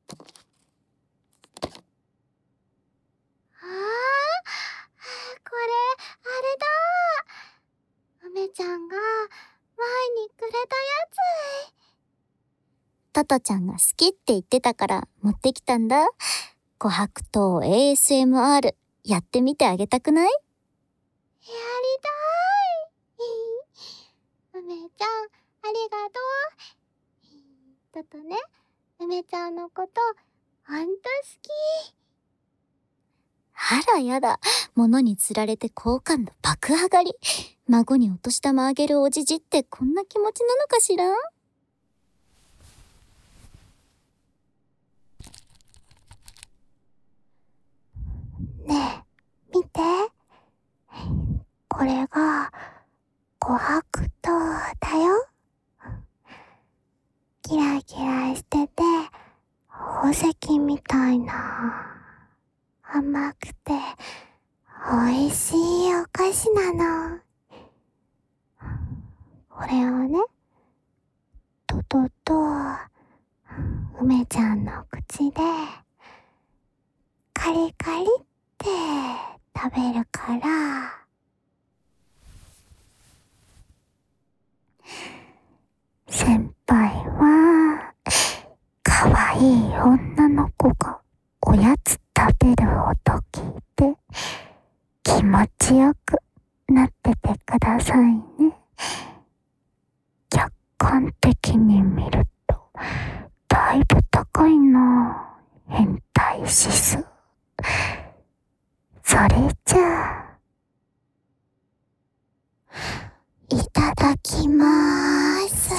あー、これ、あれだ。梅ちゃんが前にくれたやつ。トトちゃんが好きって言ってたから持ってきたんだ。琥珀糖 ASMR やってみてあげたくない？やりたい。梅ちゃん、ありがとう。トトね、梅ちゃんのことほんと好き。あらやだ、物に釣られて好感度爆上がり。孫にお年玉あげるおじじってこんな気持ちなのかしら？ねえ、見て。これが琥珀糖だよ。キラキラしてて宝石みたいな甘くて美味しいお菓子なの。これをね、トトと梅ちゃんの口でカリカリって食べるから、先輩は可愛い女の子がおやつ食べる音聞いて気持ちよくなっててくださいね。客観的に見るとだいぶ高いな、変態指数。それじゃあいただきまーす。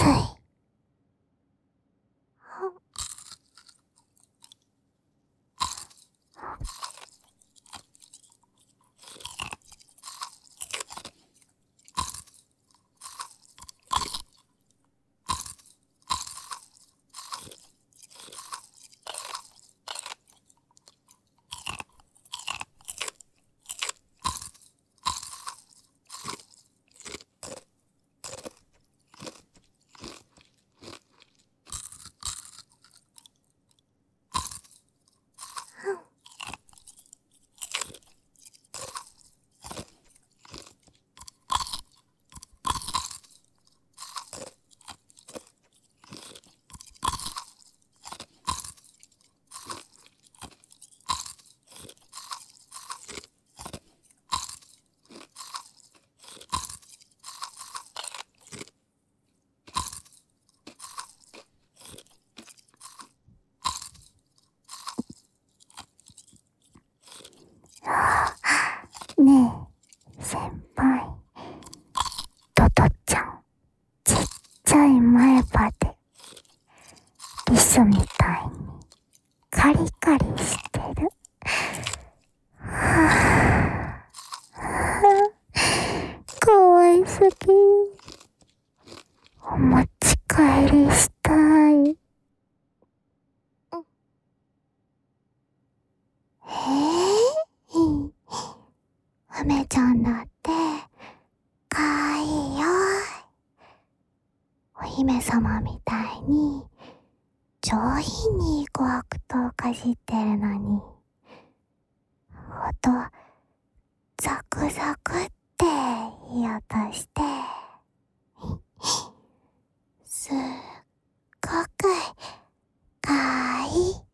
ねえ、先輩。トトちゃん、ちっちゃい前歯で、リスみたいに、カリカリしてる。かわいすぎ。お持ち帰りしたい。梅ちゃんだって、かわいいよ。お姫様みたいに、上品に琥珀糖かじってるのに、音、ザクザクっていい音して、すっごくかわいい。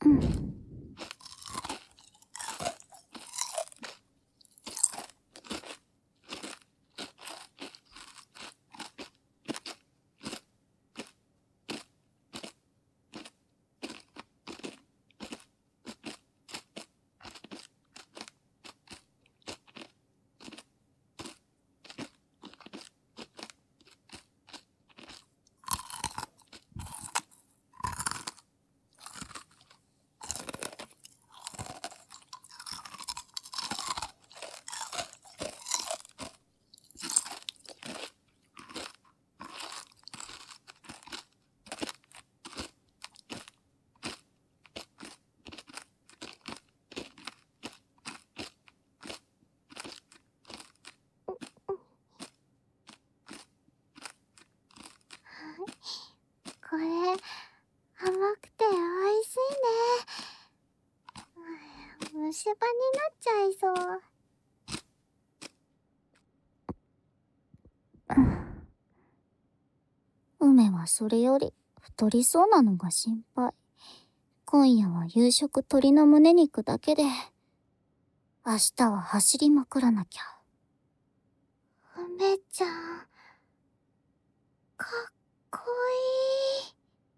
これ、甘くて美味しいね。虫歯になっちゃいそう。梅はそれより太りそうなのが心配。今夜は夕食鶏の胸肉だけで、明日は走りまくらなきゃ。梅ちゃん、かっこいい。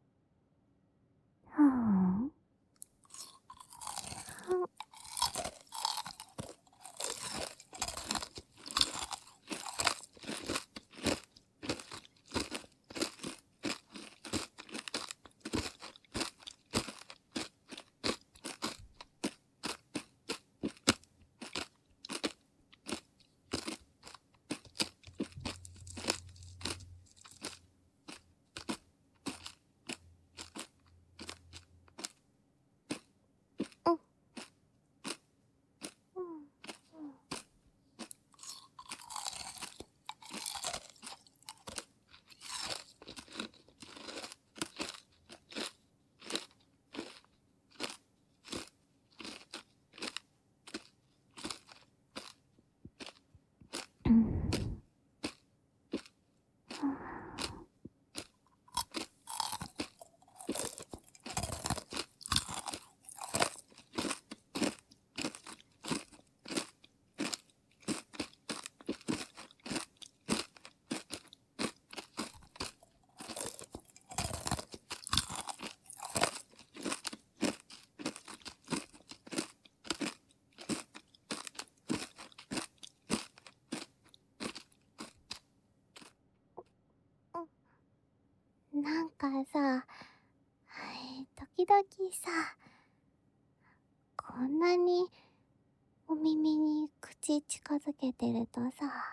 なんかさ、時々さ、こんなにお耳に口近づけてるとさ、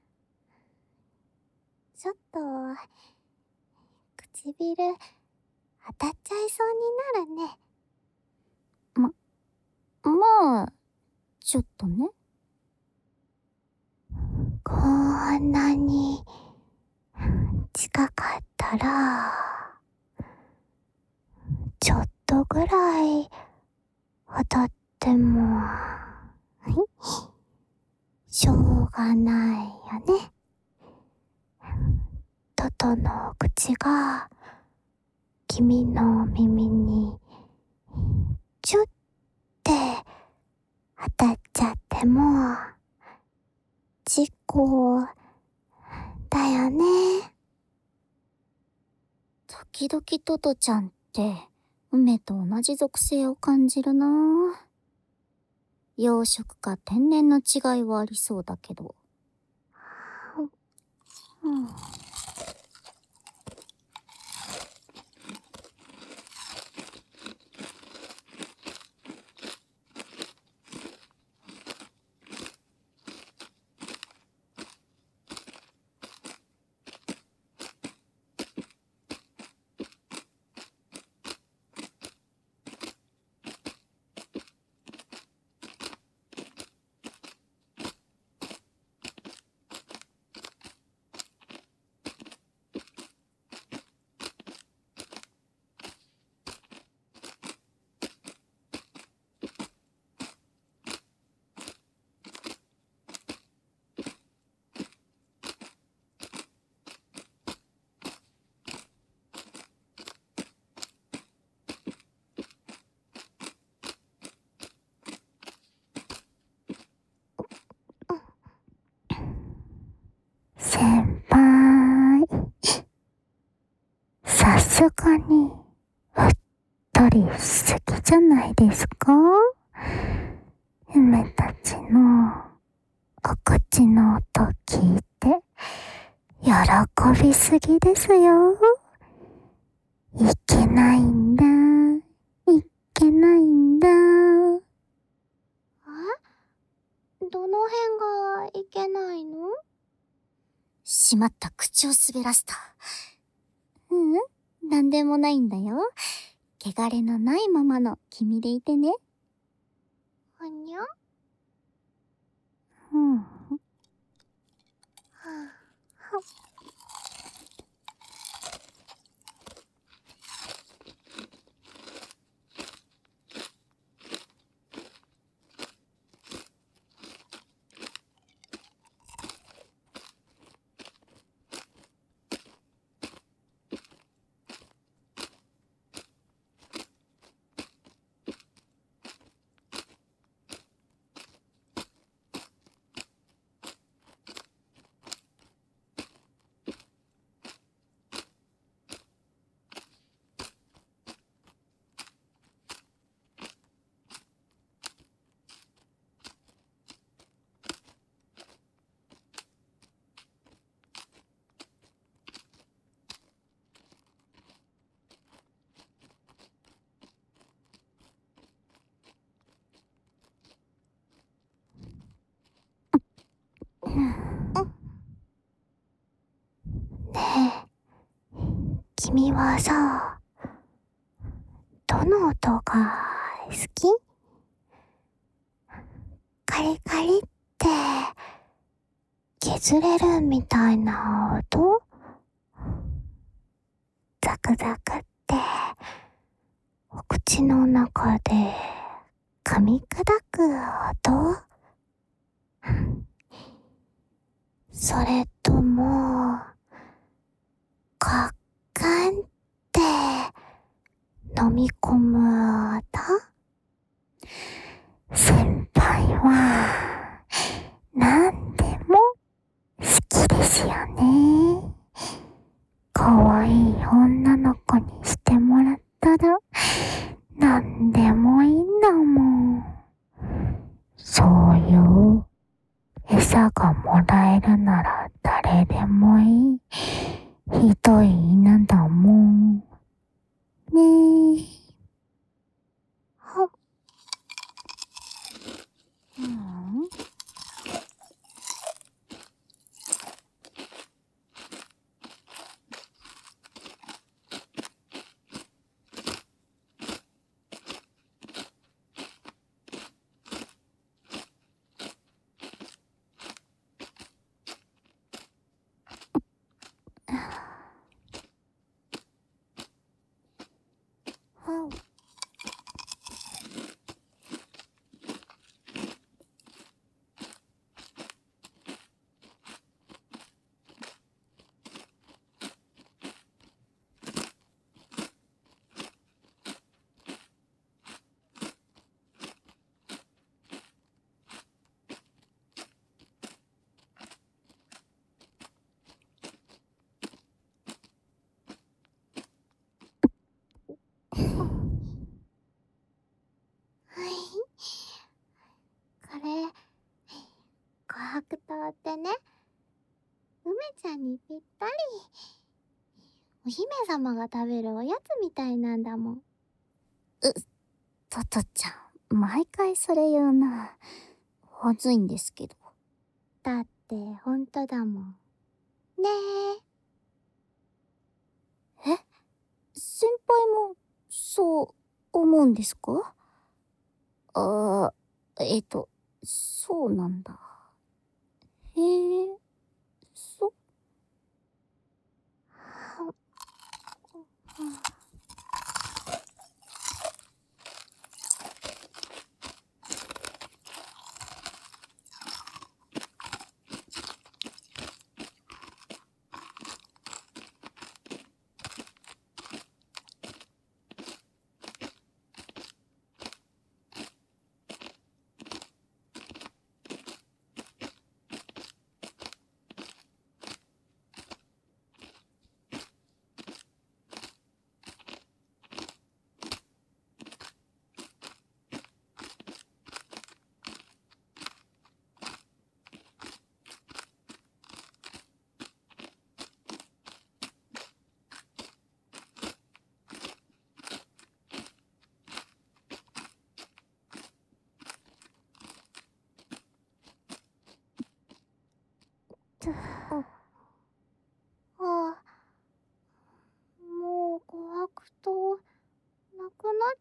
ちょっと唇当たっちゃいそうになるね。まあ、ちょっとね。こんなに近かったら、ちょっとぐらい当たっても、しょうがないよね。トトの口が君の耳にちょって当たっちゃっても事故だよね。時々トトちゃんって梅と同じ属性を感じるな。養殖か天然の違いはありそうだけど。 すがに、うっとりしすぎじゃないですか？梅たちのお口の音聞いて、喜びすぎですよ。いけないんだ。いけないんだ。 どの辺がいけないの？ しまった、口を滑らせた。なんでもないんだよ。汚れのないままの君でいてね。 はにゃ？ ねえ、君はさ、どの音が好き？カリカリって削れるみたいな音？ザクザクってお口の中で噛み砕く音？それともカッカンって飲み込む音？先輩は何でも好きですよね。可愛い女の子にしてもらったら何でもいいんだもん。そうよ。餌がもらえるなら誰でもいい。ひどい犬だもん。ねえ。 これ、琥珀糖ってね、梅ちゃんにぴったり。お姫様が食べるおやつみたいなんだもん。 トトちゃん、毎回それ言うな。はずいんですけど。 だってほんとだもん。ねえ？先輩も、そう思うんですか？そうなんだ。へえ、そ。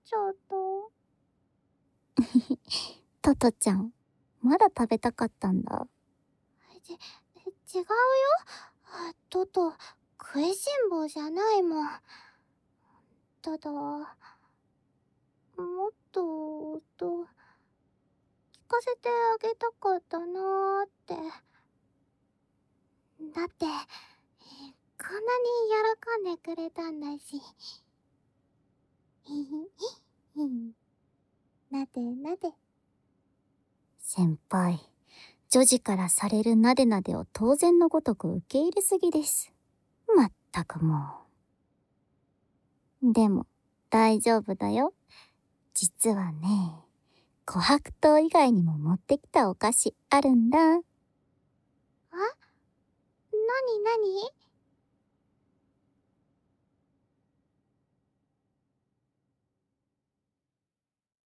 ちゃった。 トトちゃん、まだ食べたかったんだ。 違うよ。トト、食いしん坊じゃないもん。ただ、もっと音、聞かせてあげたかったなーって。だって、こんなに喜んでくれたんだし。なでなで。 先輩、女児からされるなでなでを当然のごとく受け入れすぎです。まったくもう。でも、大丈夫だよ。実はね、琥珀糖以外にも持ってきたお菓子あるんだ。 なに